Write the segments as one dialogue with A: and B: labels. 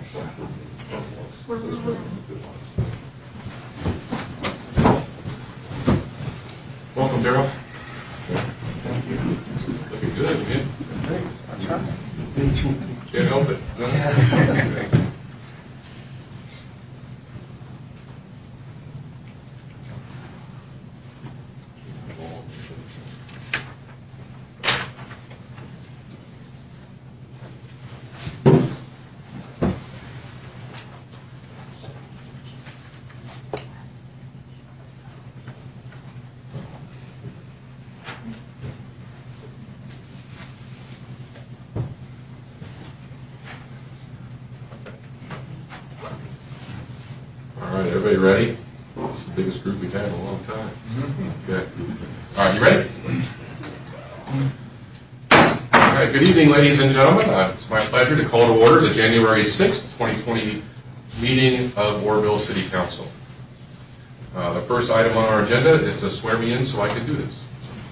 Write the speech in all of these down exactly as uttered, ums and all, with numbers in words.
A: Welcome, Daryl. Thank you. Looking good, man.
B: Thanks. I'm trying.
A: Can't help it. No? All right, everybody ready? It's the biggest group we've had in a long time. Okay. All right, you ready? All right, good evening, ladies and gentlemen. Uh, it's my pleasure to call to order the January sixth, twenty twenty meeting of Oroville City Council. Uh, the first item on our agenda is to swear me in so I can do this.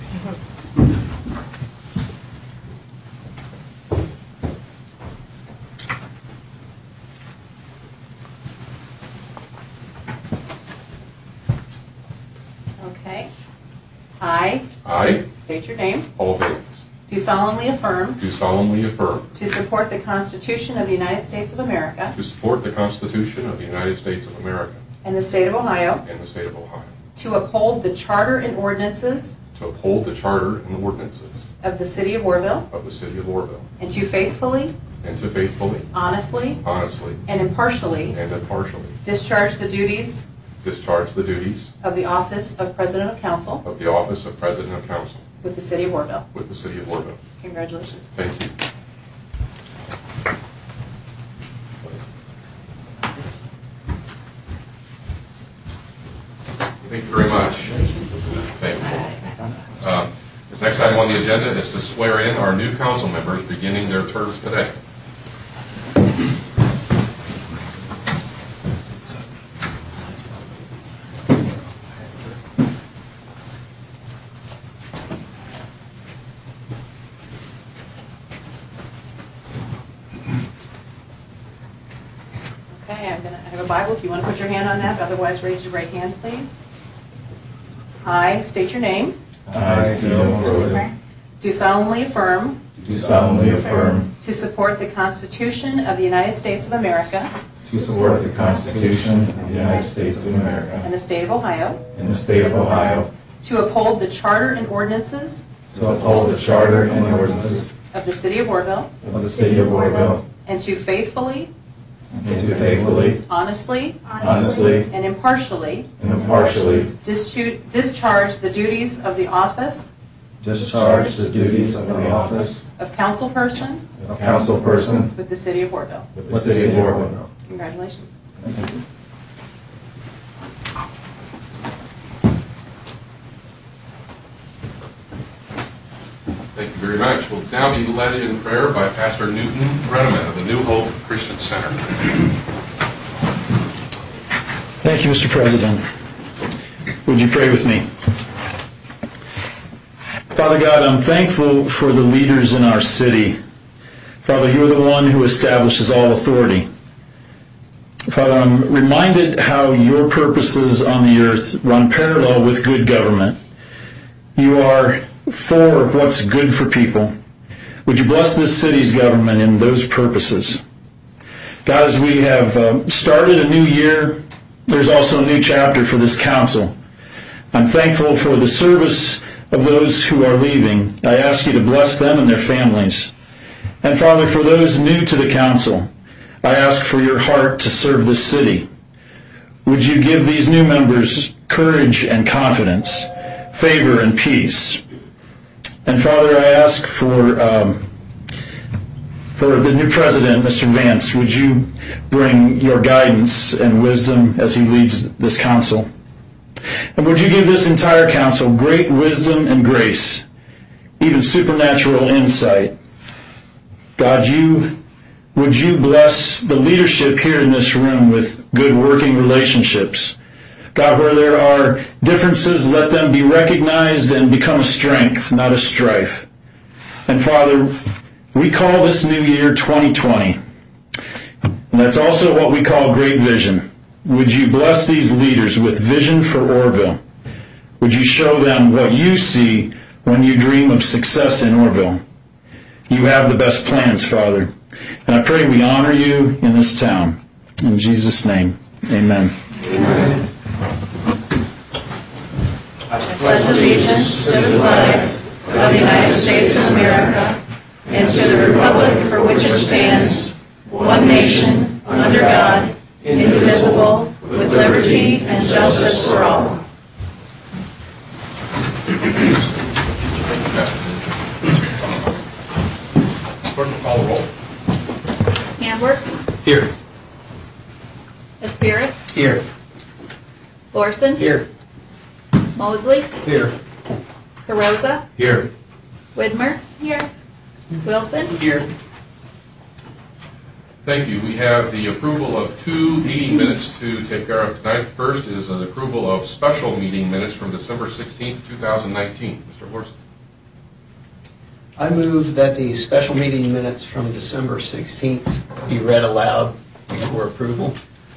C: Okay. I.
A: I.
C: State your name.
A: Paul Vance.
C: Do solemnly affirm.
A: Do solemnly affirm.
C: To support the Constitution of the United States of America.
A: To support the Constitution of the United States of America.
C: And the state of Ohio.
A: And the state of Ohio.
C: To uphold the charter and ordinances.
A: To uphold the charter and ordinances.
C: Of the city of Oroville.
A: Of the city of Oroville.
C: And to faithfully.
A: And to faithfully.
C: Honestly.
A: Honestly.
C: And impartially.
A: And impartially.
C: Discharge the duties.
A: Discharge the duties.
C: Of the office of President of Council.
A: Of the office of President of Council.
C: With the city of Oroville.
A: With the city of Oroville.
C: Congratulations.
A: Thank you. Thank you very much. Thank you. Uh, the next item on the agenda is to swear in our new council members beginning their terms today.
C: Okay, I'm going to have a Bible if you want to put your hand on that. Otherwise, raise your right hand, please. I state your name.
D: I, Stephen Frozen,
C: Do solemnly affirm.
D: do solemnly affirm
C: To support the Constitution of the United States of America.
D: to support the Constitution of the United States of America
C: And the state of Ohio.
D: and the state of Ohio,
C: To uphold the charter and ordinances.
D: to uphold the charter and ordinances
C: Of the city of Oroville.
D: of the city of Oroville,
C: And to faithfully.
D: and to faithfully,
C: Honestly.
D: honestly,
C: And impartially.
D: and impartially
C: Discharge discharge the duties of the office.
D: discharge the duties of the office
C: Of councilperson.
D: of councilperson
C: With the city of Oroville.
D: with the city of Oroville.
C: Congratulations.
D: Thank you.
A: Thank you very much. We'll now be led in prayer by Pastor Newton Brenneman of the New Hope Christian Center.
E: Thank you, Mister President. Would you pray with me? Father God, I'm thankful for the leaders in our city. Father, you're the one who establishes all authority. Father, I'm reminded how your purposes on the earth run parallel with good government. You are for what's good for people. Would you bless this city's government in those purposes? God, as we have uh, started a new year, there's also a new chapter for this council. I'm thankful for the service of those who are leaving. I ask you to bless them and their families. And Father, for those new to the council, I ask for your heart to serve this city. Would you give these new members courage and confidence, favor and peace? And Father, I ask for um, for the new president, Mister Vance, would you bring your guidance and wisdom as he leads this council? And would you give this entire council great wisdom and grace, even supernatural insight? God, you would you bless the leadership here in this room with good working relationships? God, where there are differences, let them be recognized and become a strength, not a strife. And Father, we call this new year twenty twenty. And And that's also what we call great vision. Would you bless these leaders with vision for Orrville? Would you show them what you see when you dream of success in Orrville? You have the best plans, Father. And I pray we honor you in this town. In Jesus' name, amen.
C: Amen. I pledge allegiance to the flag of the United States of America and to the republic for which it stands, one nation, under God, indivisible, with liberty and justice for all.
A: Clerk will call the roll.
B: Handwork,
F: Here.
B: Aspiris,
F: Here.
B: Lorson,
F: Here.
B: Mosley,
F: Here.
B: Carosa,
A: Here.
B: Widmer,
C: Here.
B: Wilson,
F: Here.
A: Thank you. We have the approval of two meeting minutes to take care of tonight. The first is an approval of special meeting minutes from December sixteenth, two thousand nineteen. Mister Horst.
F: I move that the special meeting minutes from December sixteenth be read aloud before approval.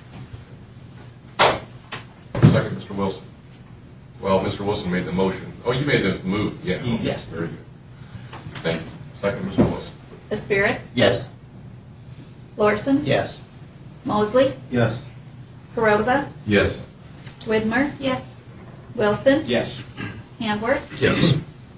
A: Second, Mister Wilson. Well, Mister Wilson made the motion. Oh, you made the move. Yeah. Okay.
F: Yes.
A: Very good. Thank you. Second, Mister Wilson.
B: Aspiris,
F: Yes.
B: Lorson,
F: Yes.
B: Mosley,
F: Yes.
B: Carosa,
A: Yes.
B: Widmer, yes, Wilson,
F: Yes.
B: Handwork,
F: Yes.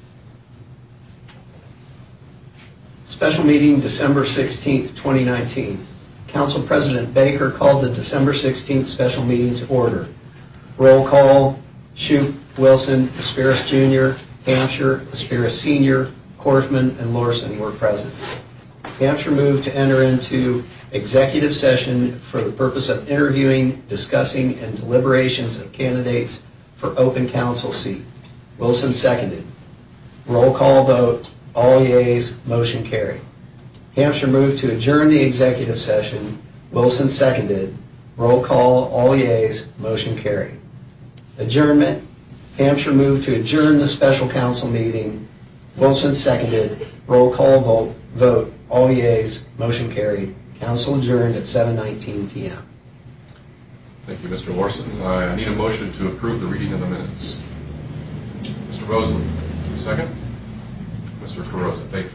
F: Special meeting December sixteenth, twenty nineteen. Council President Baker called the December sixteenth special meeting to order. Roll call: Shoup, Wilson, Aspiris Junior, Hampshire, Aspiris Senior, Korfman, and Lorson were present. Hampshire moved to enter into executive session for the purpose of interviewing, discussing, and deliberations of candidates for open council seat. Wilson seconded. Roll call vote. All yeas, motion carried. Hampshire moved to adjourn the executive session. Wilson seconded. Roll call. All yeas, motion carried. Adjournment. Hampshire moved to adjourn the special council meeting. Wilson seconded. Roll call vote. Vote. All yeas, motion carried. Council adjourned at seven nineteen p m
A: Thank you, Mister Lorson. I need a motion to approve the reading of the minutes. Mister Mosley, second. Mister Carosa, thank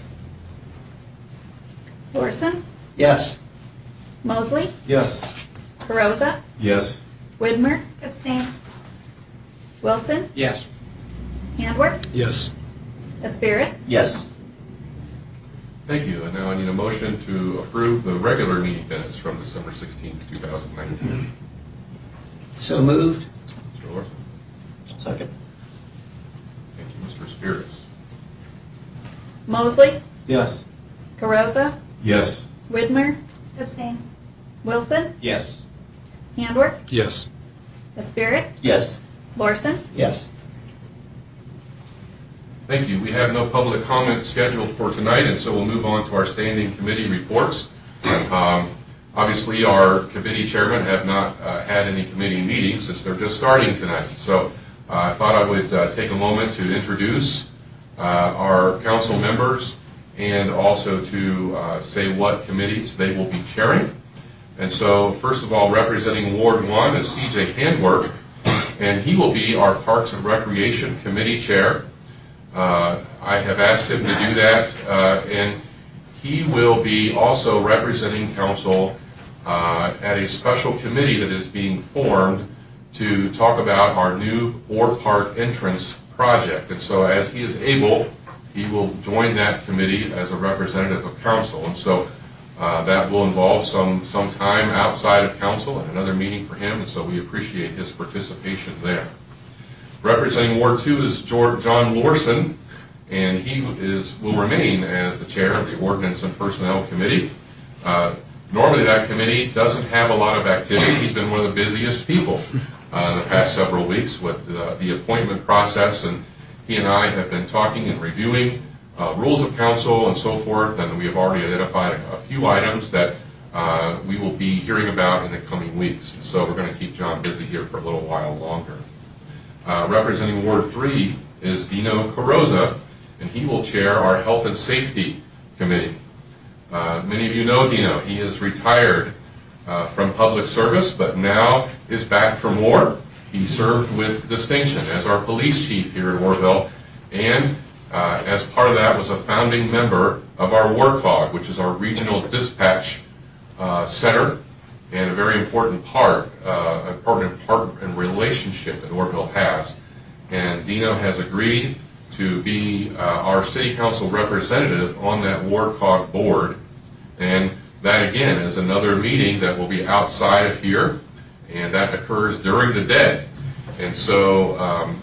A: you.
B: Lorson,
F: Yes.
B: Mosley,
F: Yes.
B: Carosa,
A: Yes.
B: Widmer, abstain, Wilson,
F: Yes.
B: Handwork,
F: Yes.
B: Aspiris,
F: Yes.
A: Thank you. And now I need a motion to approve the regular meeting minutes from December sixteenth, two thousand nineteen.
F: So moved.
A: Mister Lorson.
F: Second.
A: Thank you, Mister Spears.
B: Mosley,
F: Yes.
B: Carosa,
A: Yes.
B: Widmer, abstain, Wilson,
F: Yes.
B: Handwork,
F: Yes.
B: Aspiris,
F: Yes.
B: Lorson,
F: Yes.
A: Thank you. We have no public comment scheduled for tonight, and so we'll move on to our standing committee reports. Um, obviously, our committee chairmen have not uh, had any committee meetings since they're just starting tonight. So uh, I thought I would uh, take a moment to introduce uh, our council members and also to uh, say what committees they will be chairing. And so, first of all, representing Ward one is C J Handwork, and he will be our Parks and Recreation Committee Chair. Uh, I have asked him to do that, uh, and he will be also representing council uh, at a special committee that is being formed to talk about our new Ward Park entrance project. And so as he is able, he will join that committee as a representative of council. And so uh, that will involve some, some time outside of council and another meeting for him, and so we appreciate his participation there. Representing Ward two is John Lorson, and he is will remain as the chair of the Ordinance and Personnel Committee. Uh, normally that committee doesn't have a lot of activity. He's been one of the busiest people uh, the past several weeks with uh, the appointment process, and he and I have been talking and reviewing uh, rules of council and so forth, and we have already identified a few items that uh, we will be hearing about in the coming weeks. And so we're going to keep John busy here for a little while longer. Uh, representing Ward three is Dino Carosa, and he will chair our Health and Safety Committee. Uh, many of you know Dino. He is retired uh, from public service, but now is back from war. He served with distinction as our police chief here in Warville, and uh, as part of that was a founding member of our WARCOG, which is our regional dispatch uh, center, and a very important part, uh, important part and relationship that Warville has. And Dino has agreed to be uh, our city council representative on that WARCOG board. And that again is another meeting that will be outside of here, and that occurs during the day. And so um,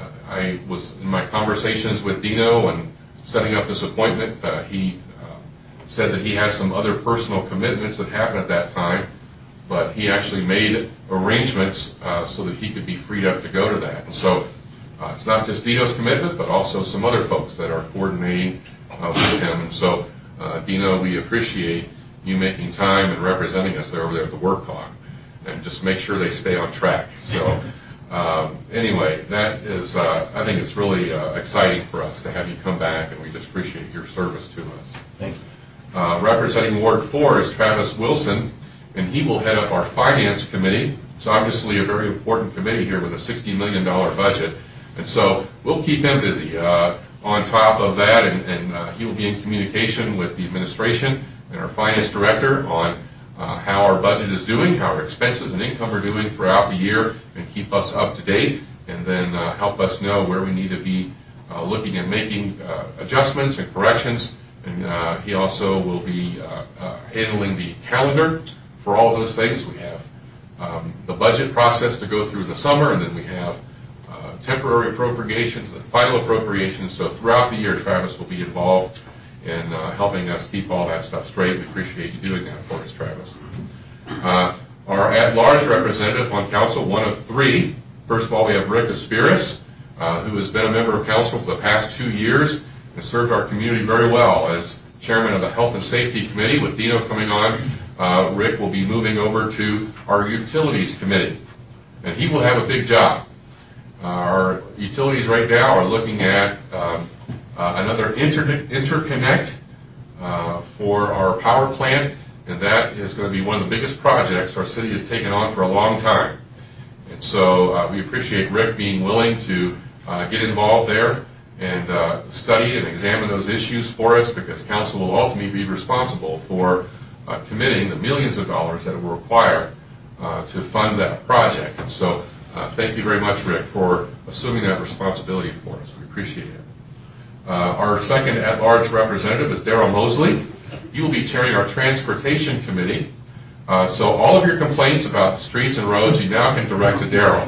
A: I was in my conversations with Dino and setting up this appointment, uh, he uh, said that he has some other personal commitments that happen at that time, but he actually made arrangements uh, so that he could be freed up to go to that. And so uh, it's not just Dino's commitment, but also some other folks that are coordinating uh, with him. And so, uh, Dino, we appreciate you making time and representing us there over there at the WARCOG, and just make sure they stay on track. So um, anyway, that is, uh, I think it's really uh, exciting for us to have you come back, and we just appreciate your service to us.
D: Thank you.
A: Uh, representing Ward four is Travis Wilson, and he will head up our finance committee. It's obviously a very important committee here with a sixty million dollars budget, and so we'll keep him busy. Uh, on top of that, and, and uh, he will be in communication with the administration and our finance director on uh, how our budget is doing, how our expenses and income are doing throughout the year, and keep us up to date, and then uh, help us know where we need to be uh, looking at making uh, adjustments and corrections. And uh, he also will be uh, uh, handling the calendar for all of those things. We have um, the budget process to go through in the summer, and then we have uh, temporary appropriations and final appropriations. So throughout the year, Travis will be involved in uh, helping us keep all that stuff straight. We appreciate you doing that for us, Travis. Uh, our at-large representative on council, one of three. First of all, we have Rick Aspiris, uh, who has been a member of council for the past two years and served our community very well as chairman of the Health and Safety Committee. With Dino coming on, uh, Rick will be moving over to our Utilities Committee, and he will have a big job. Uh, our utilities right now are looking at um, uh, another inter interconnect uh, for our power plant, and that is going to be one of the biggest projects our city has taken on for a long time. And so uh, we appreciate Rick being willing to uh, get involved there and uh, study and examine those issues for us, because council will ultimately be responsible for uh, committing the millions of dollars that will require uh, to fund that project. And so uh, thank you very much, Rick, for assuming that responsibility for us. We appreciate it. Uh, our second at-large representative is Daryl Mosley. You will be chairing our Transportation Committee. Uh, so all of your complaints about the streets and roads, you now can direct to Daryl.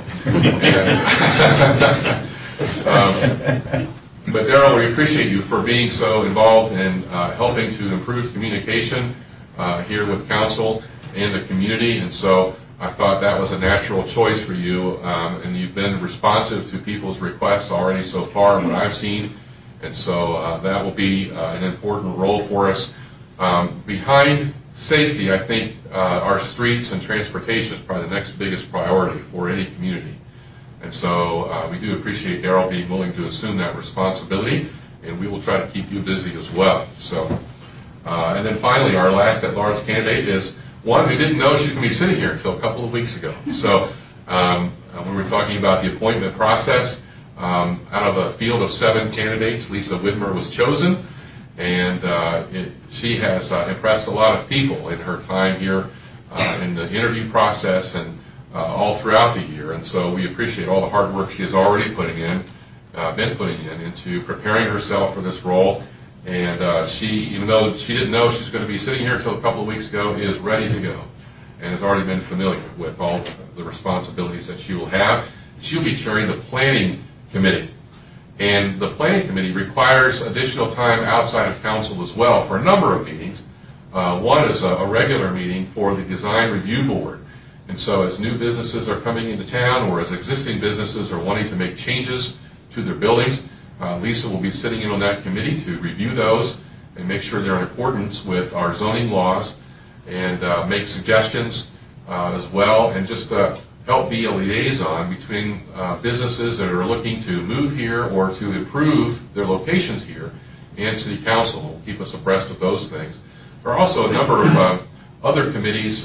A: um, But Daryl, we appreciate you for being so involved in uh, helping to improve communication uh, here with council and the community, and so I thought that was a natural choice for you, um, and you've been responsive to people's requests already so far, what I've seen, and so uh, that will be uh, an important role for us. Um, behind safety, I think uh, our streets and transportation is probably the next biggest priority for any community. And so uh, we do appreciate Daryl being willing to assume that responsibility, and we will try to keep you busy as well. So, uh, and then finally, our last at-large candidate is one who didn't know she's going to be sitting here until a couple of weeks ago. So um, when we were talking about the appointment process, um, out of a field of seven candidates, Lisa Widmer was chosen, and uh, it, she has uh, impressed a lot of people in her time here uh, in the interview process and Uh, all throughout the year, and so we appreciate all the hard work she has already putting in, uh, been putting in into preparing herself for this role. And uh, she, even though she didn't know she's going to be sitting here until a couple of weeks ago, is ready to go and has already been familiar with all the responsibilities that she will have. She'll be chairing the Planning Committee, and the Planning Committee requires additional time outside of council as well for a number of meetings. Uh, one is a, a regular meeting for the Design Review Board. And so as new businesses are coming into town, or as existing businesses are wanting to make changes to their buildings, uh, Lisa will be sitting in on that committee to review those and make sure they're in accordance with our zoning laws, and uh, make suggestions uh, as well, and just uh, help be a liaison between uh, businesses that are looking to move here or to improve their locations here, and City Council will keep us abreast of those things. There are also a number of uh, other committees uh,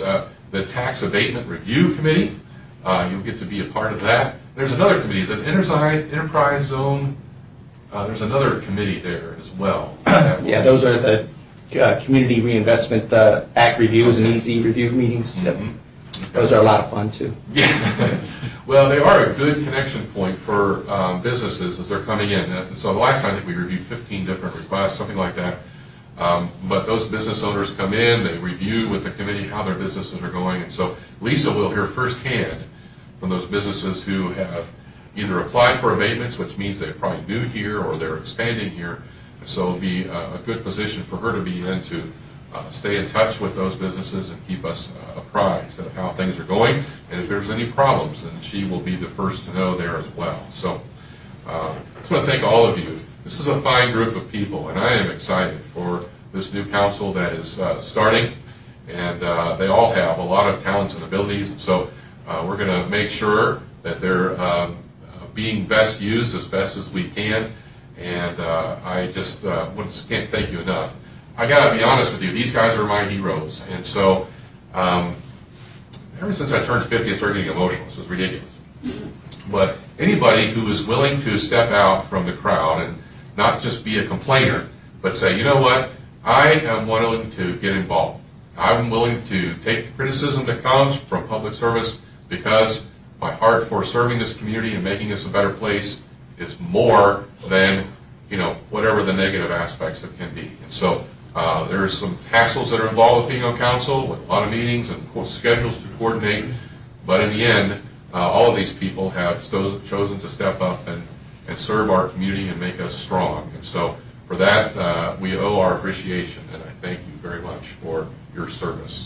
A: the Tax Abatement Review Committee. Uh, you'll get to be a part of that. There's another committee, is it Enterprise, Enterprise Zone? Uh, there's another committee there as well.
G: Yeah, those are the uh, Community Reinvestment uh, Act reviews and easy review meetings.
A: Mm-hmm.
G: Yep. Those are a lot of fun, too.
A: Yeah. Well, they are a good connection point for um, businesses as they're coming in. Uh, So the last time I think we reviewed fifteen different requests, something like that. Um, but those business owners come in, they review with the committee how their businesses are going, and so Lisa will hear firsthand from those businesses who have either applied for abatements, which means they're probably new here or they're expanding here. And so it'll be a, a good position for her to be in to uh, stay in touch with those businesses and keep us uh, apprised of how things are going. And if there's any problems, then she will be the first to know there as well. So uh, I just want to thank all of you. This is a fine group of people, and I am excited for this new council that is uh, starting. And uh, they all have a lot of talents and abilities, and so uh, we're going to make sure that they're um, uh, being best used as best as we can. And uh, I just uh, can't thank you enough. I got to be honest with you; these guys are my heroes, and so um, ever since I turned fifty, I started getting emotional. This is ridiculous. But anybody who is willing to step out from the crowd and not just be a complainer, but say, you know what, I am willing to get involved. I'm willing to take the criticism that comes from public service because my heart for serving this community and making this a better place is more than, you know, whatever the negative aspects that can be. And so uh, there's some hassles that are involved with being on council, with a lot of meetings and schedules to coordinate. But in the end, uh, all of these people have sto- chosen to step up and, and serve our community and make us strong. And so for that, uh, we owe our appreciation, and I thank you very much for your service.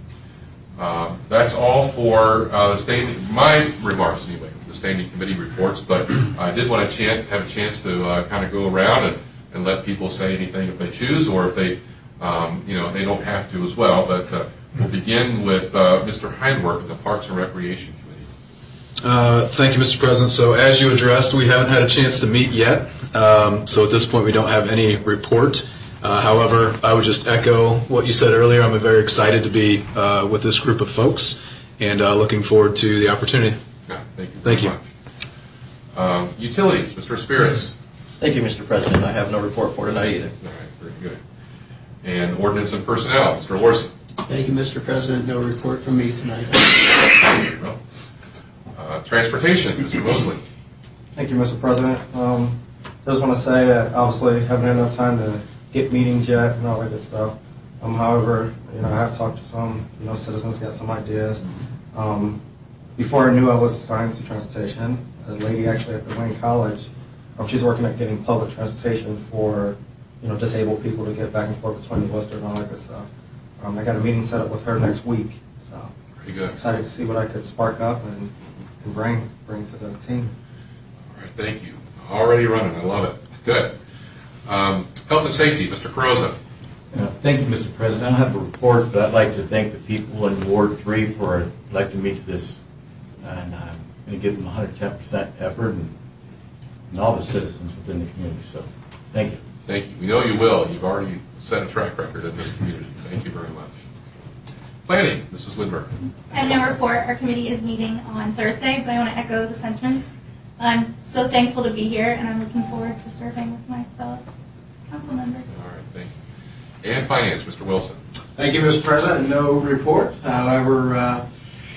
A: Um, that's all for uh, the standing, my remarks anyway, the standing committee reports, but I did want to chan- have a chance to uh, kind of go around and, and let people say anything if they choose, or if they, um, you know, they don't have to as well. But uh, we'll begin with uh, Mister Hindworth of the Parks and Recreation Committee.
H: Uh, thank you, Mister President. So as you addressed, we haven't had a chance to meet yet. Um, so at this point, we don't have any report. Uh, however, I would just echo what you said earlier. I'm very excited to be uh, with this group of folks and uh, looking forward to the opportunity.
A: Yeah, thank you.
H: Thank you.
A: Much. Um, utilities, Mister Spirits.
I: Thank you, Mister President. I have no report for tonight either.
A: All right, very good. And ordinance and personnel, Mister Lorson.
J: Thank you, Mister President. No report from me tonight.
A: Uh, transportation, Mister Mosley.
D: Thank you, Mister President. Um, just want to say that obviously haven't had enough time to get meetings yet and all that good stuff. Um, however, you know, I have talked to some, you know, citizens, got some ideas. Um, before I knew I was assigned to transportation, a lady actually at the Wayne College, um, she's working at getting public transportation for, you know, disabled people to get back and forth between Worcester and all that good stuff. Um, I got a meeting set up with her next week, so
A: Very good.
D: excited to see what I could spark up and, and bring bring to the team.
A: All right, thank you. Already running, I love it. Good. Um, health and safety, Mister Carrozza.
K: Uh, Thank you, Mister President. I don't have a report, but I'd like to thank the people in Ward three for electing me to this, and I'm going to give them one hundred ten percent effort and, and all the citizens within the community. So, thank you.
A: Thank you. We know you will. You've already set a track record in this community. Thank you very much. Planning, Missus Widmer.
L: I have no report. Our committee is meeting on Thursday, but I want to echo the sentiments. I'm so thankful to be here, and I'm looking forward to serving with my fellow council members.
A: All right, thank you. And finance, Mister Wilson.
M: Thank you, Mister President. No report. However, uh,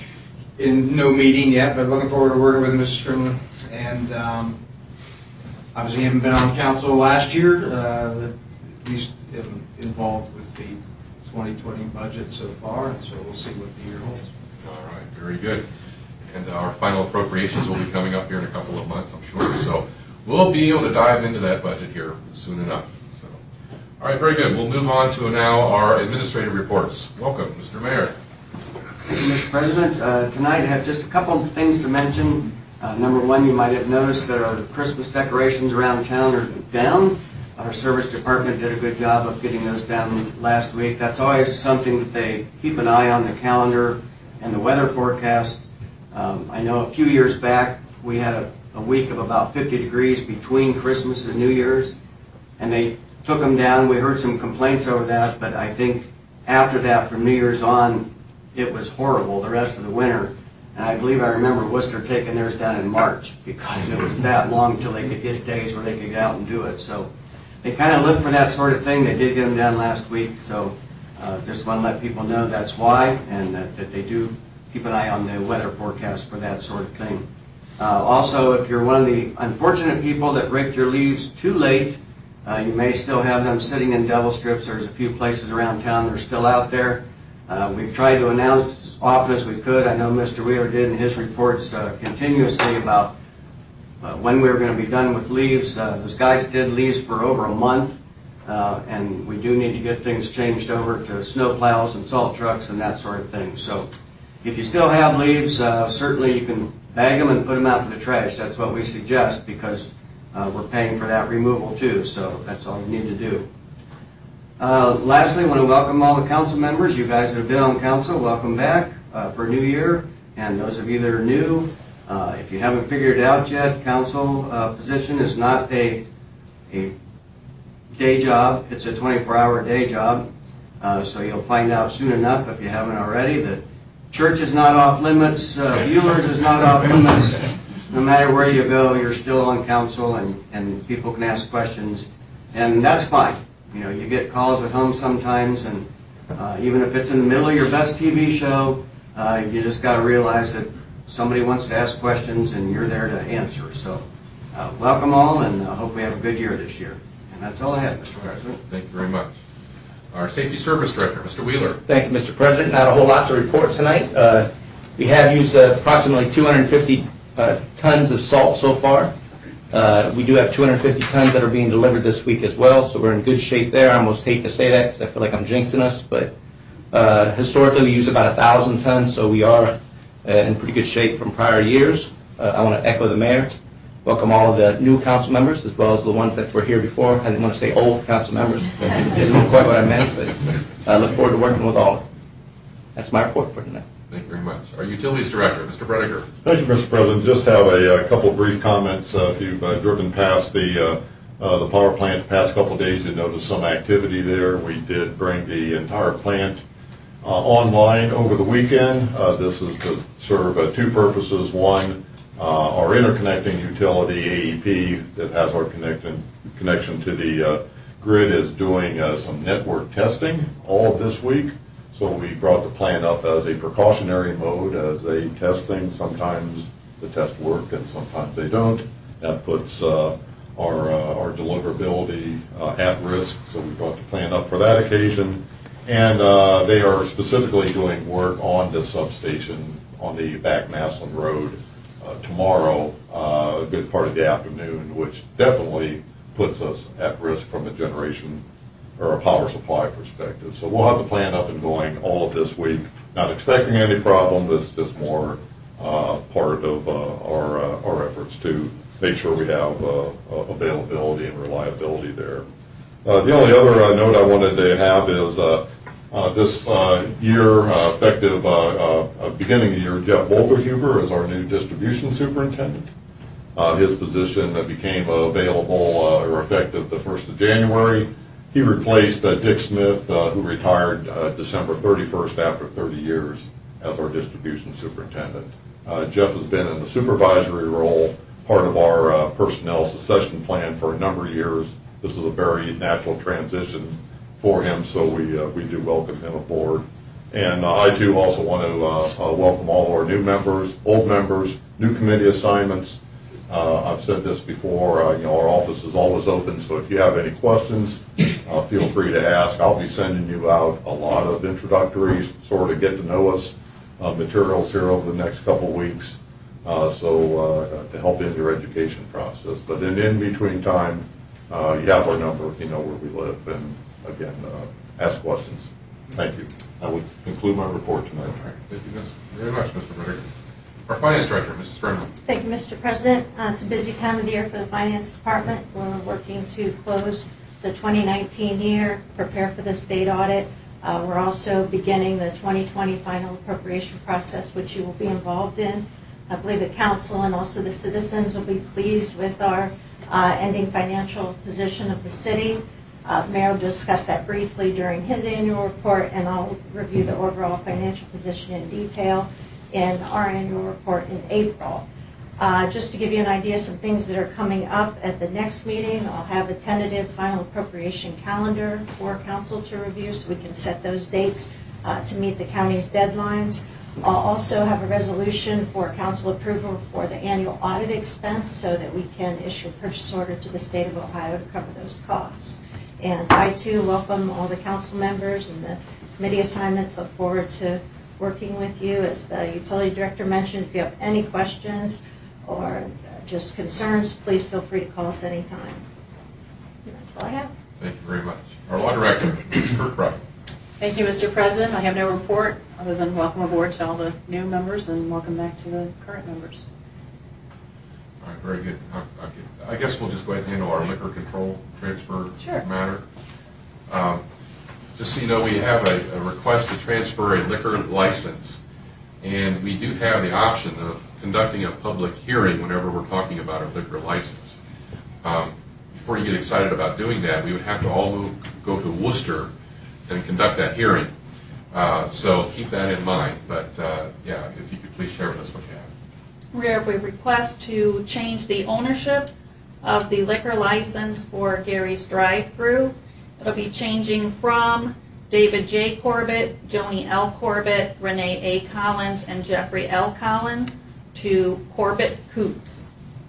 M: in no meeting yet, but looking forward to working with Missus Strimlin. And um, obviously haven't been on council last year, uh, at least involved with the twenty twenty budget so far, and so we'll see what the year holds.
A: All right, very good. And our final appropriations will be coming up here in a couple of months, I'm sure. So we'll be able to dive into that budget here soon enough. So, all right, very good. We'll move on to now our administrative reports. Welcome, Mister Mayor.
N: Thank you, Mister President. Uh, tonight I have just a couple of things to mention. Uh, number one, you might have noticed that our Christmas decorations around town are down. Our service department did a good job of getting those down last week. That's always something that they keep an eye on, the calendar and the weather forecast. Um, I know a few years back we had a, a week of about fifty degrees between Christmas and New Year's, and they took them down. We heard some complaints over that, but I think after that, from New Year's on, it was horrible the rest of the winter. And I believe I remember Worcester taking theirs down in March because it was that long until they could get days where they could get out and do it. So they kind of look for that sort of thing. They did get them down last week, so uh, just want to let people know that's why, and that, that they do keep an eye on the weather forecast for that sort of thing. Uh, also, if you're one of the unfortunate people that raked your leaves too late, uh, you may still have them sitting in devil strips. There's a few places around town that are still out there. Uh, we've tried to announce as often as we could. I know Mister Wheeler did in his reports uh, continuously about uh, when we were going to be done with leaves. Uh, those guys did leaves for over a month, uh, and we do need to get things changed over to snow plows and salt trucks and that sort of thing. So if you still have leaves, uh, certainly you can bag them and put them out to the trash. That's what we suggest because uh, we're paying for that removal too, so that's all you need to do. Uh, lastly, I want to welcome all the council members. You guys that have been on council, welcome back uh, for a new year. And those of you that are new, uh, if you haven't figured it out yet, council uh, position is not a, a day job. It's a twenty-four hour day job. Uh, so you'll find out soon enough, if you haven't already, that church is not off limits, uh, viewers is not off limits. No matter where you go, you're still on council, and, and people can ask questions. And that's fine. You know, you get calls at home sometimes, and uh, even if it's in the middle of your best T V show, uh, you just got to realize that somebody wants to ask questions, and you're there to answer. So, uh, welcome all, and I uh, hope we have a good year this year. And that's all I have, Mister President.
A: Thank you very much. Our Safety Service Director, Mister Wheeler.
G: Thank you, Mister President. Not a whole lot to report tonight. Uh, we have used uh, approximately two hundred fifty uh, tons of salt so far. Uh, we do have two hundred fifty tons that are being delivered this week as well, so we're in good shape there. I almost hate to say that because I feel like I'm jinxing us, but uh, historically we use about one thousand tons, so we are uh, in pretty good shape from prior years. Uh, I want to echo the mayor, welcome all of the new council members as well as the ones that were here before. I didn't want to say old council members, I didn't know quite what I meant, but I look forward to working with all of them. That's my report for tonight.
A: Thank you very much. Our Utilities Director, Mister Brediger.
O: Thank you, Mister President. Just have a, a couple of brief comments. Uh, if you've uh, driven past the uh, uh, the power plant the past couple of days, you noticed some activity there. We did bring the entire plant uh, online over the weekend. Uh, this is to serve uh, two purposes. One, uh, our interconnecting utility, A E P, that has our connection connection to the uh, grid, is doing uh, some network testing all of this week. So we brought the plant up as a precautionary mode as they test things. Sometimes the tests work and sometimes they don't. That puts uh, our, uh, our deliverability uh, at risk. So we brought the plant up for that occasion. And uh, they are specifically doing work on the substation on the back Maslin Road uh, tomorrow, uh, a good part of the afternoon, which definitely puts us at risk from a generation or a power supply perspective. So we'll have the plant up and going all of this week. Not expecting any problem. It's just more uh, part of uh, our uh, our efforts to make sure we have uh, availability and reliability there. Uh, the only other uh, note I wanted to have is uh, uh, this uh, year, uh, effective uh, uh, beginning of the year, Jeff Wolderhuber is our new distribution superintendent. Uh, his position became available uh, or effective the first of January. He replaced uh, Dick Smith, uh, who retired uh, December thirty-first after thirty years as our distribution superintendent. Uh, Jeff has been in the supervisory role, part of our uh, personnel succession plan for a number of years. This is a very natural transition for him, so we uh, we do welcome him aboard. And uh, I too also want to uh, uh, welcome all our new members, old members, new committee assignments. Uh, I've said this before, uh, you know, our office is always open, so if you have any questions, uh, feel free to ask. I'll be sending you out a lot of introductories, sort of get to know us uh, materials here over the next couple of weeks, uh, so uh, to help in your education process. But in in between time, uh, you have our number, you know where we live, and again, uh, ask questions. Thank you. I would conclude my report tonight.
A: All right. Thank you very much, Mister Brediger. Our Finance Director, Missus Sternman.
C: Thank you, Mister President. Uh, it's a busy time of the year for the Finance Department. We're working to close the twenty nineteen year, prepare for the state audit. Uh, we're also beginning the twenty twenty final appropriation process, which you will be involved in. I believe the council and also the citizens will be pleased with our uh, ending financial position of the city.
P: Uh, Mayor will discuss that briefly during his annual report, and I'll review the overall financial position in detail in our annual report in April. Uh, just to give you an idea of some things that are coming up at the next meeting, I'll have a tentative final appropriation calendar for council to review so we can set those dates uh, to meet the county's deadlines. I'll also have a resolution for council approval for the annual audit expense so that we can issue a purchase order to the state of Ohio to cover those costs. And I too welcome all the council members and the committee assignments. Look forward to working with you. As the utility director mentioned, if you have any questions or just concerns, please feel free to call us anytime. And that's all I have.
A: Thank you very much. Our law director, Miz Kirkbride.
C: Thank you, Mister President. I have no report other than welcome aboard to all the new members and welcome back to the current members.
A: All right, very good. I, I guess we'll just go ahead and handle our liquor control transfer
C: Sure.
A: matter. Um, just so you know, we have a, a request to transfer a liquor license, and we do have the option of conducting a public hearing whenever we're talking about a liquor license. Um, before you get excited about doing that, we would have to all move, go to Worcester and conduct that hearing. Uh, so keep that in mind. But uh, yeah, if you could please share with us what you have.
B: We have a request to change the ownership of the liquor license for Gary's Drive-Thru. It'll be changing from David J. Corbett, Joni L. Corbett, Renee A. Collins, and Jeffrey L. Collins to Corbett Coops.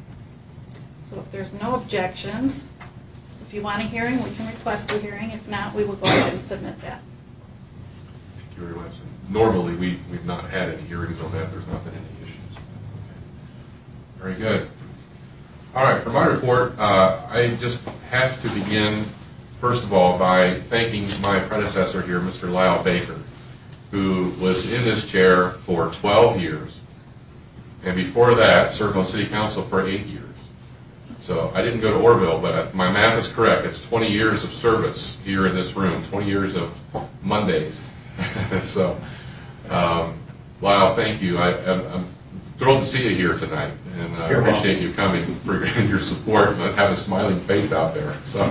B: So if there's no objections, if you want a hearing, we can request a hearing. If not, we will go ahead and submit that.
A: Thank you very much. Normally, we, we've not had any hearings on that. There's not been any issues. Okay. Very good. All right, for my report, uh, I just have to begin, first of all, by thanking my predecessor here, Mister Lyle Baker, who was in this chair for twelve years, and before that, served on City Council for eight years. So I didn't go to Orville, but my math is correct. It's twenty years of service here in this room, twenty years of Mondays. So, um, Lyle, thank you. I, I'm, I'm thrilled to see you here tonight, and I
K: You're
A: appreciate
K: welcome.
A: you coming for your support. I have a smiling face out there. So,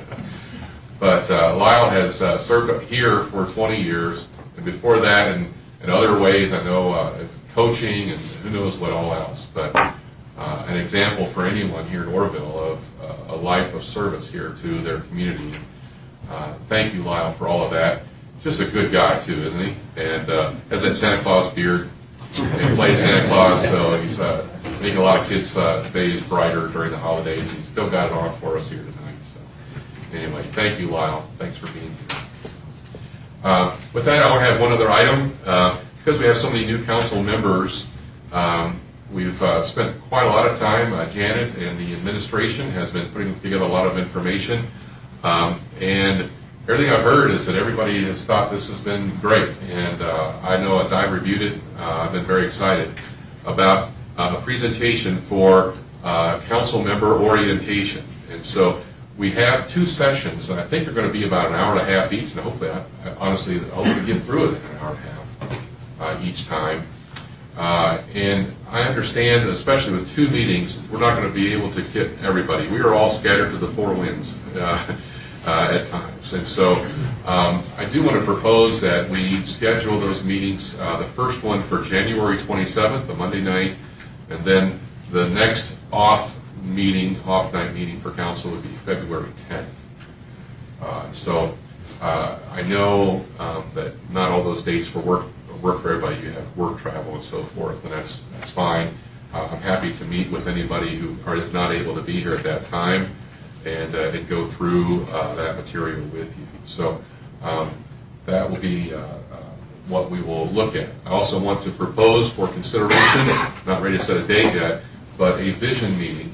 A: but uh, Lyle has uh, served here for twenty years, and before that, in, in other ways, I know uh, coaching and who knows what all else. But uh, an example for anyone here in Orville of uh, a life of service here to their community. Uh, thank you, Lyle, for all of that. Just a good guy too, isn't he? And uh, has that Santa Claus beard. He plays Santa Claus, so he's uh, making a lot of kids' uh, days brighter during the holidays. He's still got it on for us here tonight. So anyway, thank you, Lyle. Thanks for being here. Uh, with that, I'll have one other item. Uh, because we have so many new council members, um, we've uh, spent quite a lot of time. Uh, Janet and the administration has been putting together a lot of information. Um, and everything I've heard is that everybody has thought this has been great. And uh, I know as I reviewed it, uh, I've been very excited about uh, a presentation for uh, council member orientation. And so we have two sessions, and I think they're going to be about an hour and a half each. And hopefully, I, I honestly, I hope we get through it in an hour and a half uh, each time. Uh, and I understand, especially with two meetings, we're not going to be able to get everybody. We are all scattered to the four winds uh, uh, at times. And so um, I do want to propose that we schedule those meetings, uh, the first one for January twenty-seventh, a Monday night, and then the next off meeting, off night meeting for council would be February tenth. Uh, so uh, I know um, that not all those dates for work work for everybody. You have work travel and so forth, and that's that's fine. Uh, I'm happy to meet with anybody who is not able to be here at that time and, uh, and go through uh, that material with you. So um, that will be uh, uh, what we will look at. I also want to propose for consideration, not ready to set a date yet, but a vision meeting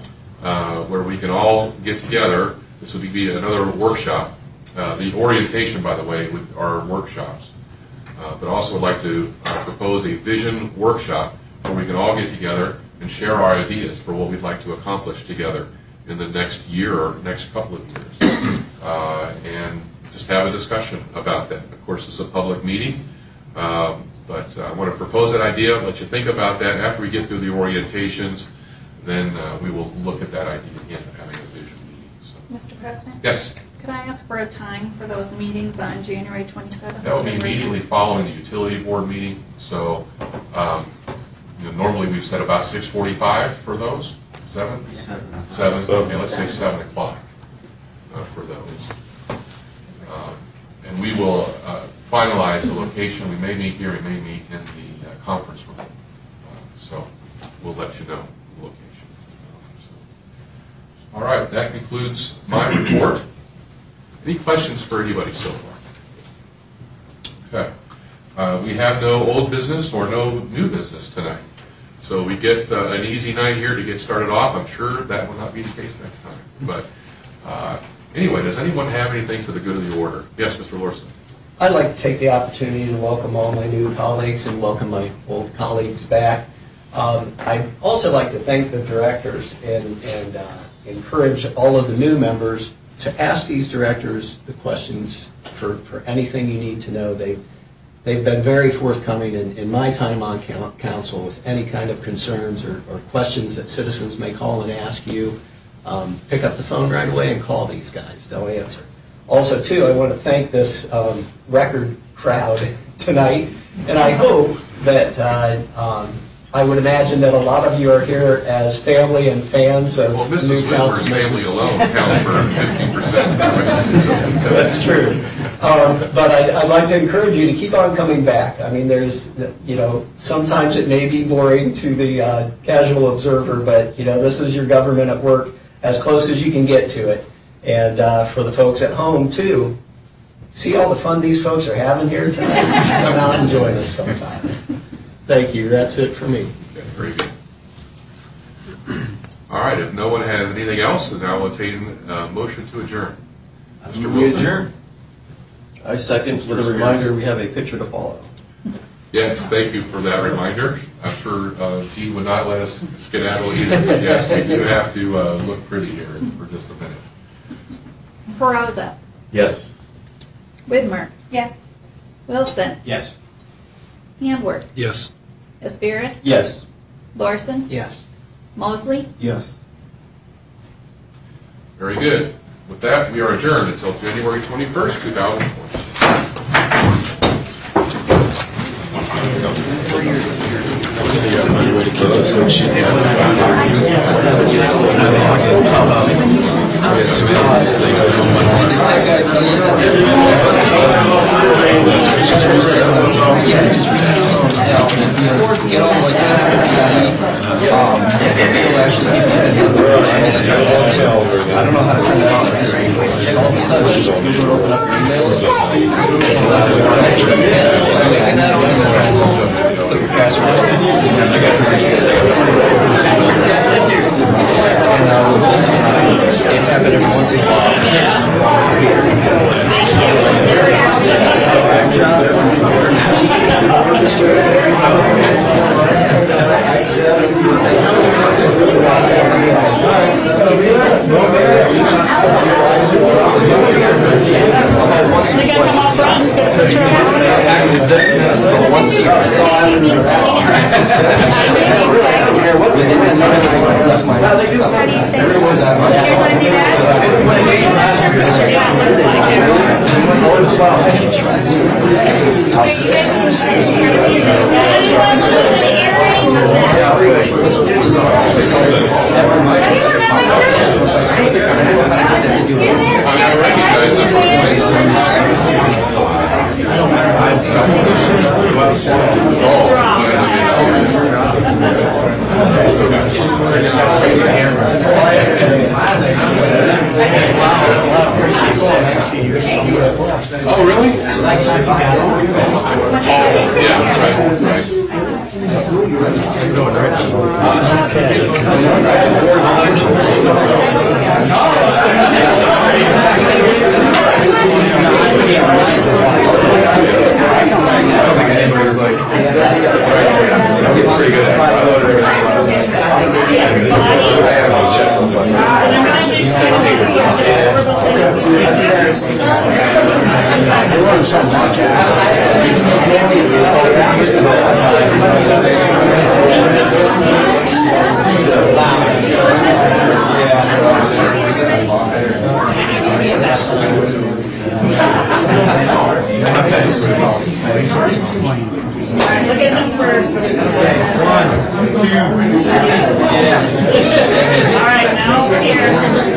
A: uh, where we can all get together. This will be another workshop. Uh, the orientation, by the way, with our workshops. Uh, but also would like to uh, propose a vision workshop where we can all get together and share our ideas for what we'd like to accomplish together in the next year or next couple of years. Uh, and just have a discussion about that. Of course, it's a public meeting, um, but I want to propose that idea, let you think about that. After we get through the orientations, then uh, we will look at that idea again of having a vision meeting. So.
B: Mister President?
A: Yes.
B: Could I ask for a time for those meetings on January twenty-seventh?
A: That would be immediately following the utility board meeting. So um, you know, normally we've set about six forty-five for those. Seven?
I: Seven.
A: Seven. Okay, let's say seven o'clock uh, for those. Um, and we will uh, finalize the location. We may meet here. We may meet in the uh, conference room. Uh, so we'll let you know the location. So, all right, that concludes my report. Any questions for anybody so far? Okay. Uh, we have no old business or no new business tonight. So we get uh, an easy night here to get started off. I'm sure that will not be the case next time. But uh, anyway, does anyone have anything for the good of the order? Yes, Mister Lorson.
F: I'd like to take the opportunity to welcome all my new colleagues and welcome my old colleagues back. Um, I'd also like to thank the directors and, and uh, encourage all of the new members to ask these directors the questions for, for anything you need to know. They, they've been very forthcoming in, in my time on council with any kind of concerns or, or questions that citizens may call and ask you. Um, pick up the phone right away and call these guys. They'll answer. Also, too, I want to thank this um, record crowd tonight, and I hope that uh, um, I would imagine that a lot of you are here as family and fans of
A: well, Missus
F: new council
A: Whitmer's family alone counts for fifty percent.
F: That's true. Um, but I'd, I'd like to encourage you to keep on coming back. I mean, there's, you know, sometimes it may be boring to the uh, casual observer, but, you know, this is your government at work as close as you can get to it. And uh, for the folks at home, too, see all the fun these folks are having here tonight? You should come out and join us sometime. Thank you. That's it for me.
A: Okay, very good. All right, if no one has anything else, then I will entertain a motion to adjourn. Mister
I: We
A: Wilson?
I: adjourn. I second, with a reminder, we have a picture to follow.
A: Yes, thank you for that reminder. I'm sure uh, Gene would not let us skedaddle either. But yes, we do have to uh, look pretty here for just a minute.
B: Perosa,
K: Yes.
B: Widmer,
L: Yes.
B: Wilson,
M: Yes.
B: Handworth,
H: Yes.
B: Aspiris,
I: Yes.
B: Lorson,
F: Yes.
B: Mosley.
D: Yes.
A: Very good. With that, we are adjourned until January twenty-first, two thousand twenty.
I: Get all the way down to D C. Um, it'll actually be I don't know how to turn that on. And all of a sudden, you would open up your emails. And not only that, put your password. And uh, it happened every once in a
A: Oh, really? Yeah, right, right.
F: Yeah.
B: Look at him first. All right, now here.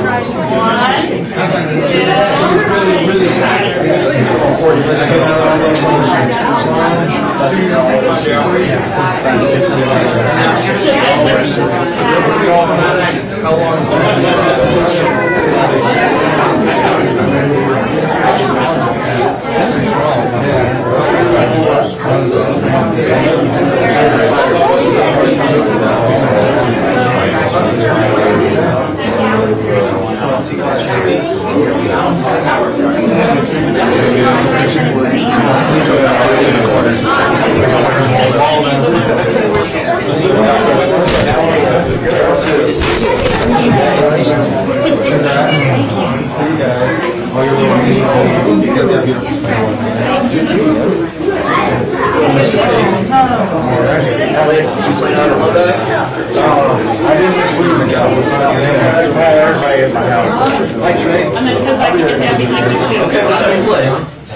B: Because I can get that behind you too. Okay, what's that play?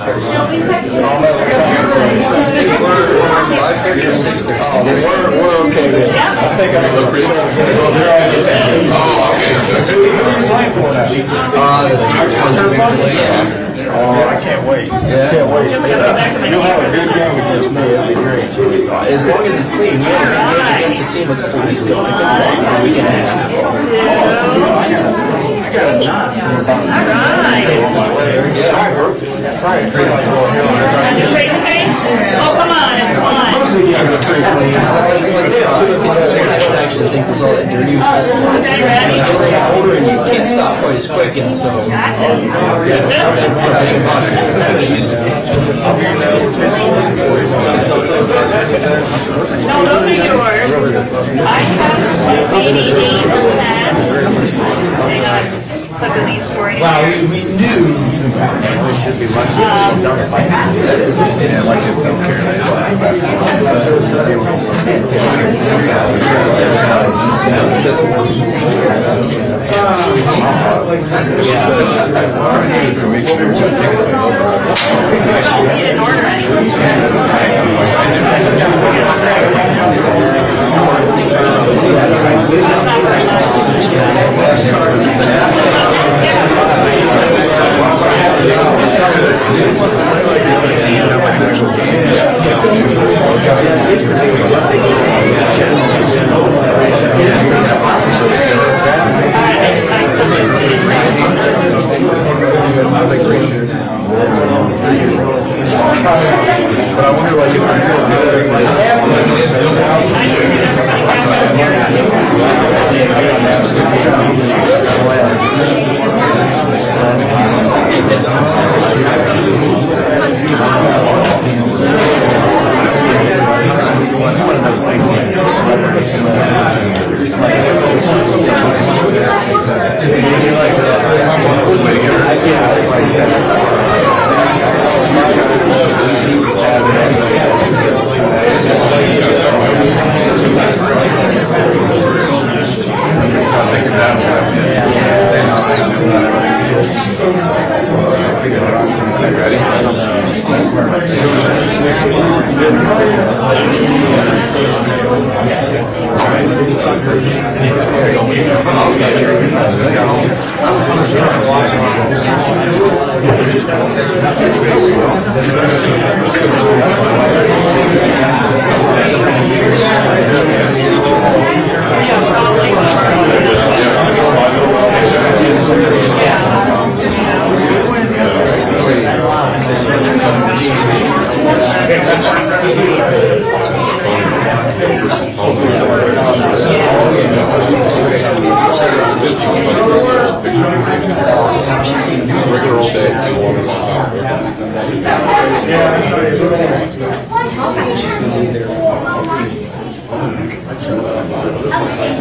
K: We're okay there. I think I'm going to present. Oh, I can't wait. Yeah. Can't wait. You'll have a good game against me. It'll be great.
I: As long as it's clean. We had a game against a team a couple weeks ago. I think a week and a half.
B: All right. Oh, come on, it's fun.
I: I actually think it was all that dirty. It was just
B: Okay, ready?
I: you get older and you can't stop quite as quick, and so
B: Gotcha. No, those are yours. I have eighty-eight and ten. Hang on. Put these for you.
K: Wow, we, we knew we should be much
B: Um,
K: yeah, like in South
B: You didn't order
K: But I wonder, like, if I said it's one of those things.
B: Yeah.